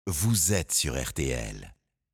vous êtes sur RTL.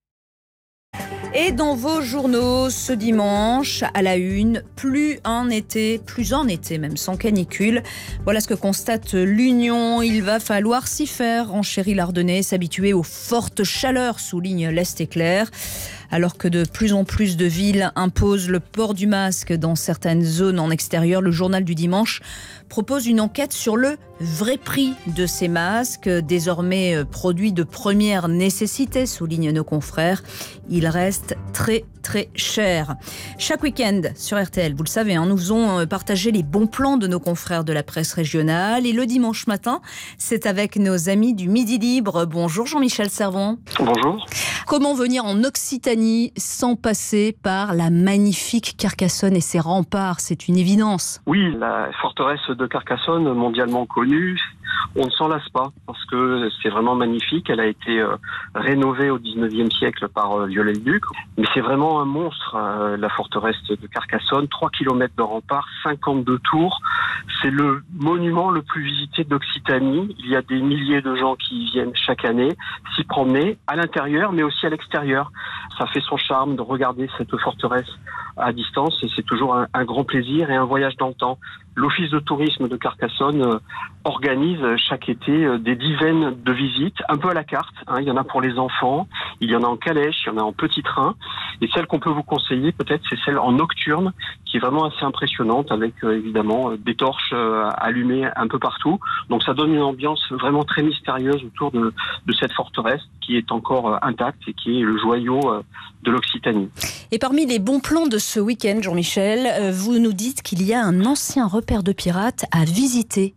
Et dans vos journaux ce dimanche, à la une, plus en été même, sans canicule. Voilà ce que constate l'Union. Il va falloir s'y faire, renchérit l'Ardennais, s'habituer aux fortes chaleurs, souligne l'Est éclair. Alors que de plus en plus de villes imposent le port du masque dans certaines zones en extérieur, le journal du dimanche propose une enquête sur le vrai prix de ces masques, désormais produits de première nécessité, soulignent nos confrères. Ils restent très cher. Chaque week-end sur RTL, vous le savez, nous faisons partager les bons plans de nos confrères de la presse régionale. Et le dimanche matin, c'est avec nos amis du Midi Libre. Bonjour Jean-Michel Servon. Bonjour. Comment venir en Occitanie sans passer par la magnifique Carcassonne et ses remparts? C'est une évidence. Oui, la forteresse de Carcassonne, mondialement connue, on ne s'en lasse pas parce que c'est vraiment magnifique. Elle a été rénovée au 19e siècle par Viollet-le-Duc. Mais c'est vraiment un monstre, la forteresse de Carcassonne. 3 km de remparts, 52 tours. C'est le monument le plus visité d'Occitanie. Il y a des milliers de gens qui viennent chaque année s'y promener à l'intérieur, mais aussi à l'extérieur. Ça fait son charme de regarder cette forteresse à distance et c'est toujours un grand plaisir et un voyage dans le temps. L'Office de tourisme de Carcassonne organise chaque été des dizaines de visites, un peu à la carte. Il y en a pour les enfants, il y en a en calèche, il y en a en petit train. Et celle qu'on peut vous conseiller, peut-être, c'est celle en nocturne, qui est vraiment assez impressionnante, avec évidemment des torches allumées un peu partout. Donc ça donne une ambiance vraiment très mystérieuse autour de cette forteresse qui est encore intacte et qui est le joyau de l'Occitanie. Et parmi les bons plans de ce week-end, Jean-Michel, vous nous dites qu'il y a un ancien repère de pirates à visiter.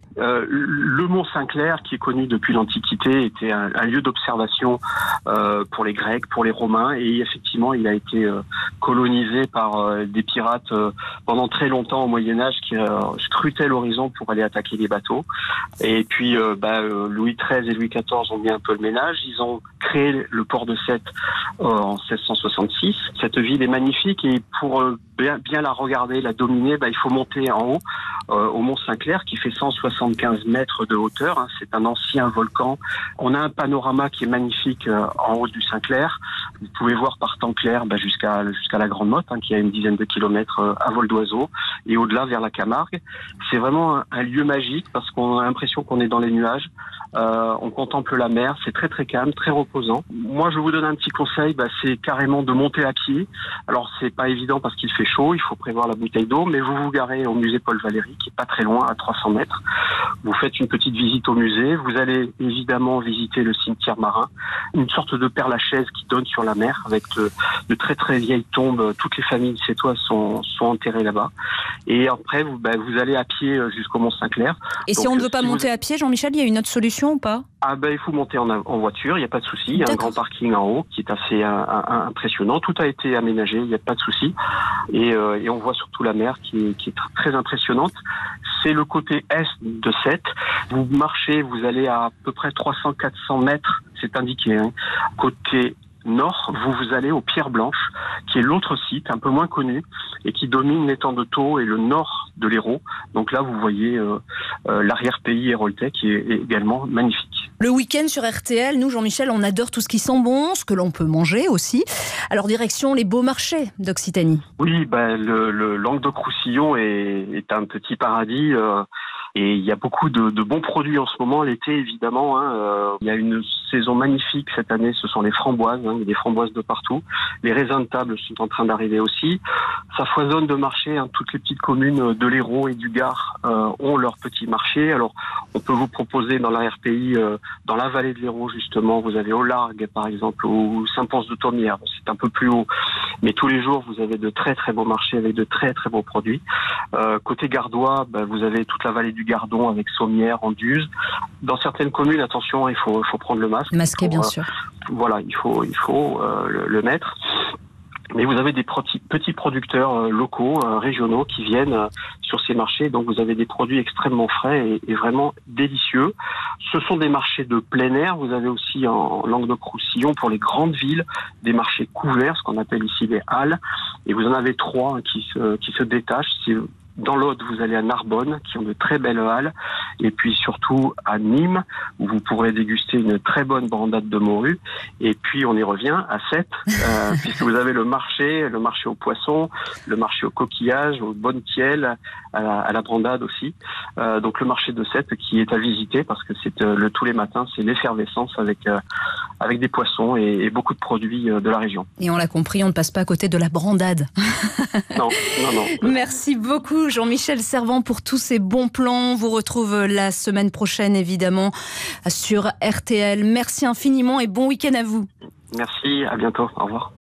Le mont Saint-Clair, qui est connu depuis l'Antiquité, était un lieu d'observation pour les Grecs, pour les Romains, et effectivement, il a été colonisé par des pirates pendant très longtemps au Moyen-Âge qui scrutaient l'horizon pour aller attaquer les bateaux. Et puis, Louis XIII et Louis XIV ont mis un peu le ménage. Ils ont créé le port de Sète en 1666. Cette ville est magnifique et pour bien la regarder, la dominer, il faut monter en haut au mont Saint-Clair qui fait 175 mètres de hauteur. C'est un ancien volcan. On a un panorama qui est magnifique en haut du Saint-Clair. Vous pouvez voir par temps clair jusqu'à la Grande Motte, qui a une dizaine de kilomètres à vol d'oiseau, et au-delà vers la Camargue. C'est vraiment un lieu magique parce qu'on a l'impression qu'on est dans les nuages. On contemple la mer, c'est très très calme, très reposant. Moi je vous donne un petit conseil, c'est carrément de monter à pied. Alors c'est pas évident parce qu'il fait chaud, il faut prévoir la bouteille d'eau, mais vous vous garez au musée Paul Valéry qui est pas très loin, à 300 mètres. Vous faites une petite visite au musée, vous allez évidemment visiter le cimetière marin, une sorte de Père-Lachaise qui donne sur la mer avec de très très vieilles tombes. Toutes les familles sétoises sont enterrées là-bas. Et après vous allez à pied jusqu'au mont Saint-Clair. Et donc, si on ne veut pas monter à pied, Jean-Michel, il y a une autre solution ou pas? Il faut monter en voiture, il n'y a pas de souci. Il y a un grand parking en haut qui est assez impressionnant. Tout a été aménagé, il n'y a pas de souci. Et on voit surtout la mer qui est très impressionnante. C'est le côté est de Sète. Vous marchez, vous allez à peu près 300-400 mètres, c'est indiqué. Côté nord, vous allez aux Pierres Blanches, qui est l'autre site, un peu moins connu, et qui domine l'étang de Thau et le nord de l'Hérault. Donc là, vous voyez l'arrière-pays héroltais, qui est également magnifique. Le week-end sur RTL, nous, Jean-Michel, on adore tout ce qui sent bon, ce que l'on peut manger aussi. Alors, direction les beaux marchés d'Occitanie. Oui, le Languedoc-Roussillon est un petit paradis. Et il y a beaucoup de bons produits en ce moment. L'été, évidemment, il y a une saison magnifique cette année. Ce sont les framboises. Il y a des framboises de partout. Les raisins de table sont en train d'arriver aussi. Ça foisonne de marchés. Toutes les petites communes de l'Hérault et du Gard ont leur petit marché. Alors, on peut vous proposer dans l'arrière-pays, dans la vallée de l'Hérault, justement, vous avez au Largue, par exemple, ou Saint-Pons-de-Thomières. C'est un peu plus haut. Mais tous les jours, vous avez de très, très beaux marchés avec de très, très beaux produits. Côté gardois, vous avez toute la vallée du Gardon avec Sommières, Anduze. Dans certaines communes, attention, il faut prendre le masque. Masqué, bien sûr. Voilà, il faut le mettre. Mais vous avez des petits producteurs locaux, régionaux qui viennent sur ces marchés. Donc vous avez des produits extrêmement frais et vraiment délicieux. Ce sont des marchés de plein air. Vous avez aussi en Languedoc-Roussillon, pour les grandes villes, des marchés couverts, ce qu'on appelle ici des halles. Et vous en avez 3 qui se détachent. Dans l'Aude, vous allez à Narbonne, qui ont de très belles halles, et puis surtout à Nîmes, où vous pourrez déguster une très bonne brandade de morue. Et puis on y revient à Sète, puisque vous avez le marché aux poissons, le marché aux coquillages, aux bonnes tielles, à la brandade aussi. Donc le marché de Sète qui est à visiter, parce que c'est tous les matins, c'est l'effervescence avec des poissons et beaucoup de produits de la région. Et on l'a compris, on ne passe pas à côté de la brandade. Non. Merci beaucoup Jean-Michel Servan pour tous ces bons plans. On vous retrouve la semaine prochaine évidemment sur RTL. Merci infiniment et bon week-end à vous. Merci, à bientôt, au revoir.